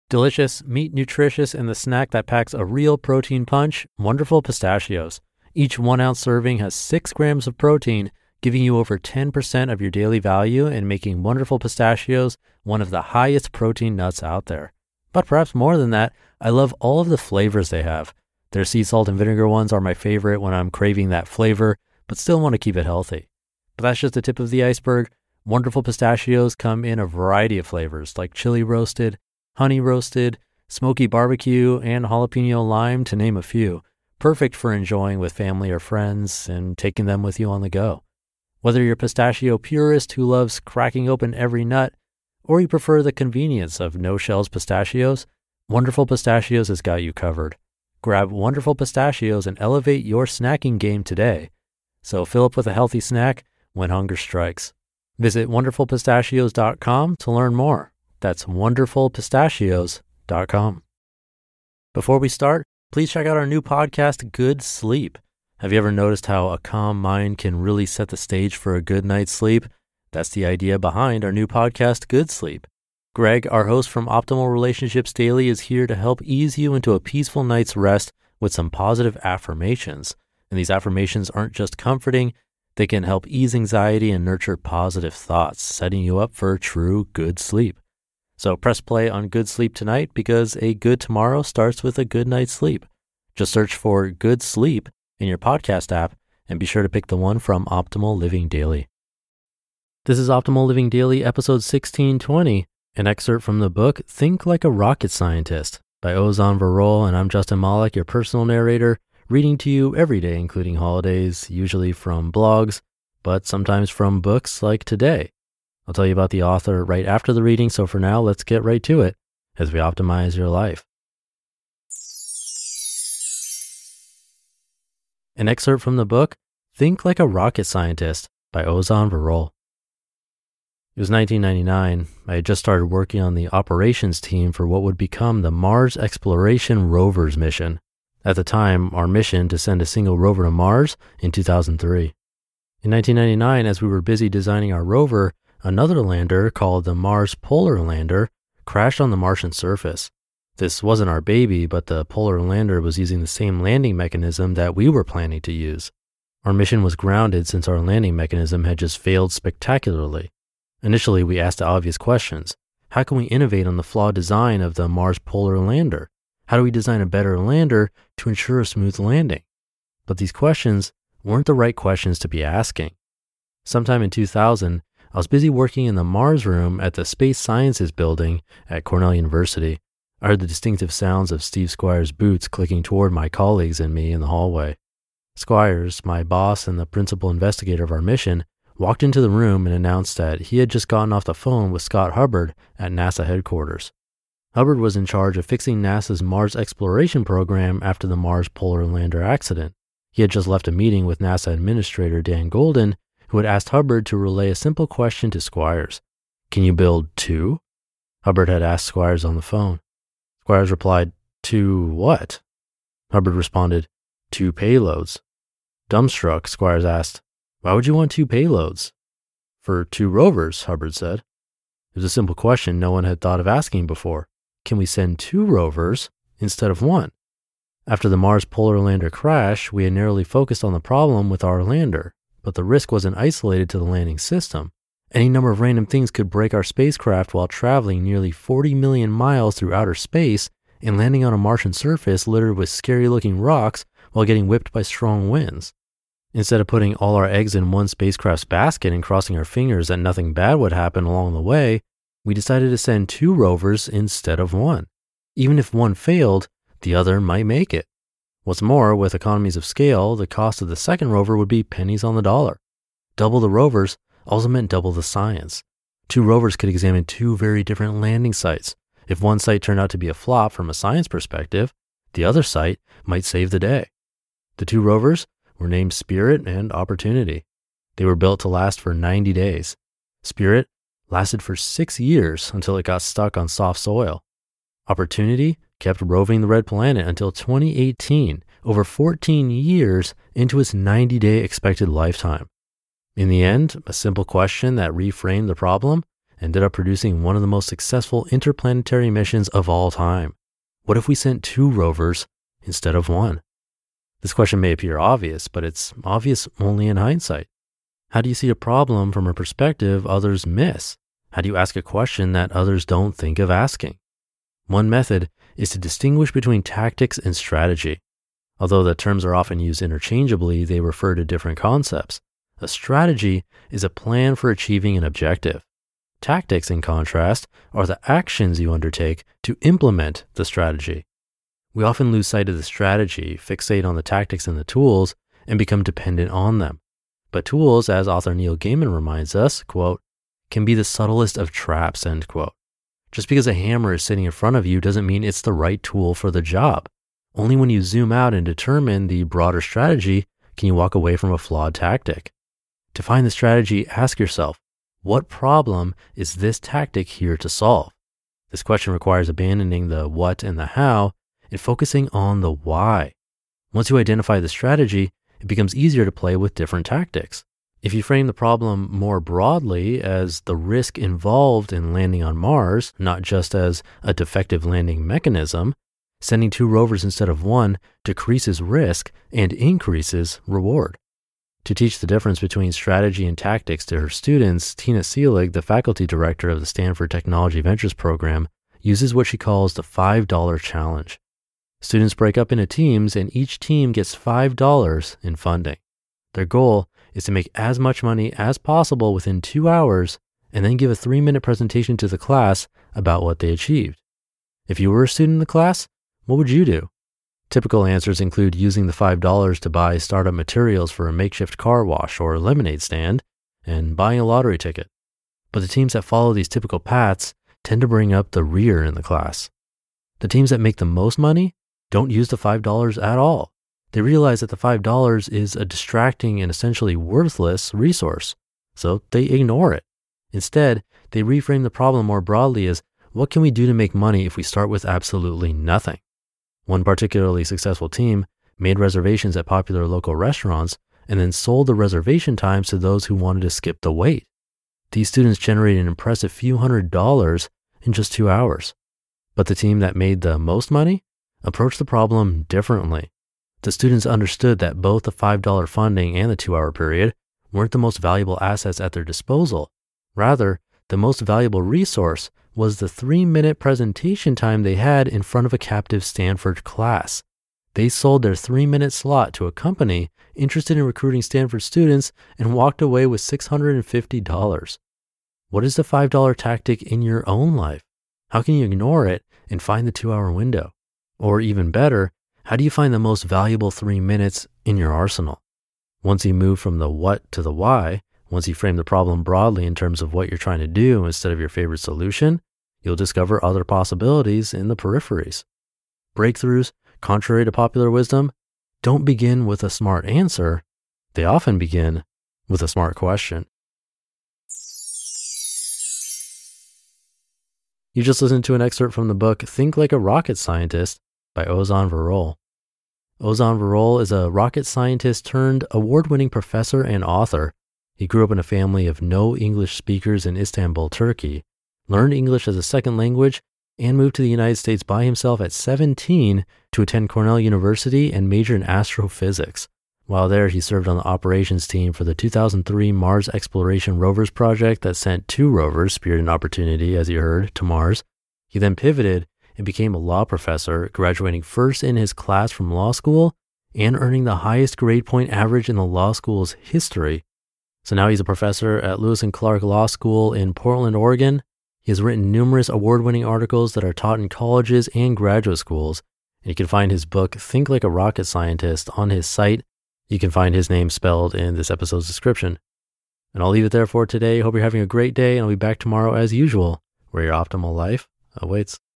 Delicious, meat nutritious, and the snack that packs a real protein punch, Wonderful Pistachios. Each 1 ounce serving has 6 grams of protein, giving you over 10% of your daily value and making Wonderful Pistachios one of the highest protein nuts out there. But perhaps more than that, I love all of the flavors they have. Their sea salt and vinegar ones are my favorite when I'm craving that flavor, but still want to keep it healthy. But that's just the tip of the iceberg. Wonderful Pistachios come in a variety of flavors like chili roasted, honey roasted, smoky barbecue, and jalapeno lime, to name a few. Perfect for enjoying with family or friends and taking them with you on the go. Whether you're a pistachio purist who loves cracking open every nut, or you prefer the convenience of no-shells pistachios, Wonderful Pistachios has got you covered. Grab Wonderful Pistachios and elevate your snacking game today. So fill up with a healthy snack when hunger strikes. Visit wonderfulpistachios.com to learn more. That's wonderfulpistachios.com. Before we start, please check out our new podcast, Good Sleep. Have you ever noticed how a calm mind can really set the stage for a good night's sleep? That's the idea behind our new podcast, Good Sleep. Greg, our host from Optimal Relationships Daily, is here to help ease you into a peaceful night's rest with some positive affirmations. And these affirmations aren't just comforting, they can help ease anxiety and nurture positive thoughts, setting you up for true good sleep. So press play on Good Sleep tonight because a good tomorrow starts with a good night's sleep. Just search for Good Sleep in your podcast app and be sure to pick the one from Optimal Living Daily. This is Optimal Living Daily, episode 1620, an excerpt from the book Think Like a Rocket Scientist by Ozan Varol, and I'm Justin Malik, your personal narrator, reading to you every day, including holidays, usually from blogs, but sometimes from books like today. I'll tell you about the author right after the reading, so for now, let's get right to it as we optimize your life. An excerpt from the book Think Like a Rocket Scientist by Ozan Varol. It was 1999. I had just started working on the operations team for what would become the Mars Exploration Rovers mission. At the time, our mission to send a single rover to Mars in 2003. In 1999, as we were busy designing our rover, another lander called the Mars Polar Lander crashed on the Martian surface. This wasn't our baby, but the Polar Lander was using the same landing mechanism that we were planning to use. Our mission was grounded since our landing mechanism had just failed spectacularly. Initially, we asked the obvious questions. How can we innovate on the flawed design of the Mars Polar Lander? How do we design a better lander to ensure a smooth landing? But these questions weren't the right questions to be asking. Sometime in 2000, I was busy working in the Mars room at the Space Sciences building at Cornell University. I heard the distinctive sounds of Steve Squires' boots clicking toward my colleagues and me in the hallway. Squires, my boss and the principal investigator of our mission, walked into the room and announced that he had just gotten off the phone with Scott Hubbard at NASA headquarters. Hubbard was in charge of fixing NASA's Mars exploration program after the Mars Polar Lander accident. He had just left a meeting with NASA Administrator Dan Golden, who had asked Hubbard to relay a simple question to Squires. Can you build 2? Hubbard had asked Squires on the phone. Squires replied, 2 what? Hubbard responded, 2 payloads. Dumbstruck, Squires asked, why would you want 2 payloads? For 2 rovers, Hubbard said. It was a simple question no one had thought of asking before. Can we send 2 rovers instead of 1? After the Mars Polar Lander crash, we had narrowly focused on the problem with our lander, but the risk wasn't isolated to the landing system. Any number of random things could break our spacecraft while traveling nearly 40 million miles through outer space and landing on a Martian surface littered with scary-looking rocks while getting whipped by strong winds. Instead of putting all our eggs in one spacecraft's basket and crossing our fingers that nothing bad would happen along the way, we decided to send 2 rovers instead of 1. Even if 1 failed, the other might make it. What's more, with economies of scale, the cost of the second rover would be pennies on the dollar. Double the rovers also meant double the science. 2 rovers could examine 2 very different landing sites. If one site turned out to be a flop from a science perspective, the other site might save the day. The 2 rovers were named Spirit and Opportunity. They were built to last for 90 days. Spirit lasted for 6 years until it got stuck on soft soil. Opportunity kept roving the red planet until 2018, over 14 years into its 90-day expected lifetime. In the end, a simple question that reframed the problem ended up producing one of the most successful interplanetary missions of all time. What if we sent 2 rovers instead of 1? This question may appear obvious, but it's obvious only in hindsight. How do you see a problem from a perspective others miss? How do you ask a question that others don't think of asking? One method is to distinguish between tactics and strategy. Although the terms are often used interchangeably, they refer to different concepts. A strategy is a plan for achieving an objective. Tactics, in contrast, are the actions you undertake to implement the strategy. We often lose sight of the strategy, fixate on the tactics and the tools, and become dependent on them. But tools, as author Neil Gaiman reminds us, quote, can be the subtlest of traps, end quote. Just because a hammer is sitting in front of you doesn't mean it's the right tool for the job. Only when you zoom out and determine the broader strategy can you walk away from a flawed tactic. To find the strategy, ask yourself, what problem is this tactic here to solve? This question requires abandoning the what and the how and focusing on the why. Once you identify the strategy, it becomes easier to play with different tactics. If you frame the problem more broadly as the risk involved in landing on Mars, not just as a defective landing mechanism, sending 2 rovers instead of 1 decreases risk and increases reward. To teach the difference between strategy and tactics to her students, Tina Seelig, the faculty director of the Stanford Technology Ventures program, uses what she calls the $5 challenge. Students break up into teams and each team gets $5 in funding. Their goal is to make as much money as possible within 2 hours and then give a 3-minute presentation to the class about what they achieved. If you were a student in the class, what would you do? Typical answers include using the $5 to buy startup materials for a makeshift car wash or lemonade stand and buying a lottery ticket. But the teams that follow these typical paths tend to bring up the rear in the class. The teams that make the most money don't use the $5 at all. They realize that the $5 is a distracting and essentially worthless resource, so they ignore it. Instead, they reframe the problem more broadly as, what can we do to make money if we start with absolutely nothing? One particularly successful team made reservations at popular local restaurants and then sold the reservation times to those who wanted to skip the wait. These students generated an impressive few $100s in just 2 hours. But the team that made the most money approached the problem differently. The students understood that both the $5 funding and the 2-hour period weren't the most valuable assets at their disposal. Rather, the most valuable resource was the 3-minute presentation time they had in front of a captive Stanford class. They sold their 3-minute slot to a company interested in recruiting Stanford students and walked away with $650. What is the $5 tactic in your own life? How can you ignore it and find the 2-hour window? Or even better, how do you find the most valuable 3 minutes in your arsenal? Once you move from the what to the why, once you frame the problem broadly in terms of what you're trying to do instead of your favorite solution, you'll discover other possibilities in the peripheries. Breakthroughs, contrary to popular wisdom, don't begin with a smart answer. They often begin with a smart question. You just listened to an excerpt from the book Think Like a Rocket Scientist by Ozan Varol. Ozan Varol is a rocket scientist turned award-winning professor and author. He grew up in a family of no English speakers in Istanbul, Turkey, learned English as a second language, and moved to the United States by himself at 17 to attend Cornell University and major in astrophysics. While there, he served on the operations team for the 2003 Mars Exploration Rovers project that sent 2 rovers, Spirit and Opportunity, as you heard, to Mars. He then pivoted and became a law professor, graduating first in his class from law school and earning the highest grade point average in the law school's history. So now he's a professor at Lewis and Clark Law School in Portland, Oregon. He has written numerous award-winning articles that are taught in colleges and graduate schools. And you can find his book, Think Like a Rocket Scientist, on his site. You can find his name spelled in this episode's description. And I'll leave it there for today. Hope you're having a great day, and I'll be back tomorrow as usual, where your optimal life awaits.